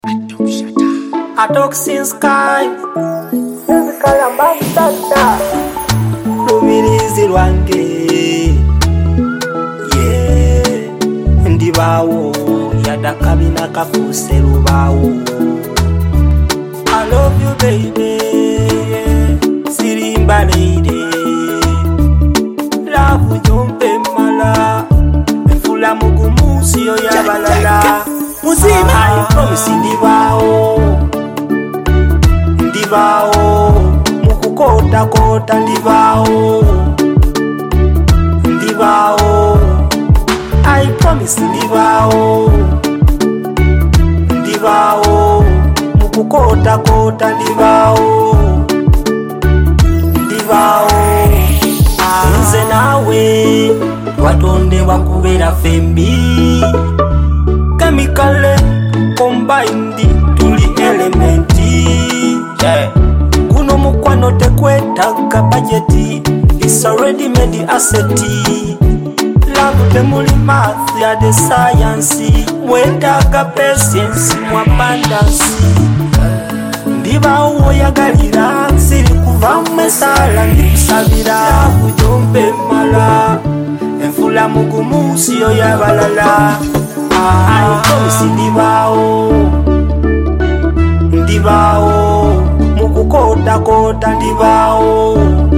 A toxin sky Physical ambassador Lumirizi lwange Yeah Ndibawo Yadakabina kafuse lubawo I love you baby Sirimba lady Love jompe mala Enfula mugumu siyo yabalala Muzima I promise Ndibao mukukota kota ndibao I promise ndibao mukukota kota ndibao nze nawe watonde wakubera fembi chemical combined tuli elementi kuno mukwano tekwetaka budget is already made asset love temuli math ya the science mwetaka patience mwa abundance ndibawo yagalira siri kuva mesala ndikusabira kujombe mala enfula mugumu siyo yabalala I promise ndibao mukukota kota ndibao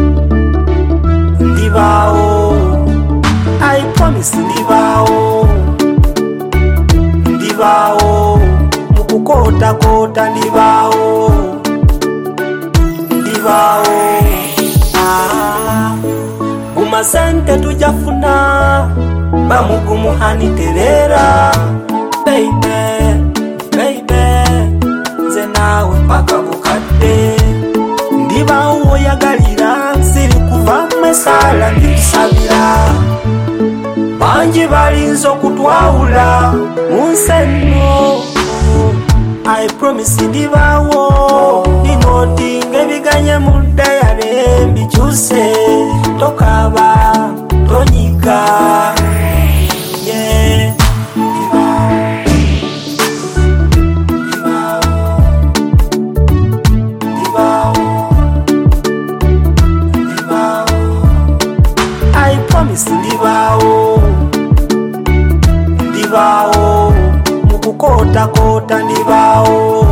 I promise ndibao mukukota kota ndibao umasente tujafuna bamugumu haniterera baby nze nawe paka bukadde ndibawo yagalira siri kuva mesala ndikusabira banji balinza okutwawula munseno I promise ndibawo ndinotinga ebiganye mudda yale mbikyuse tokaba tonyiga yeah. I promise ndibao mukukota kota ndibao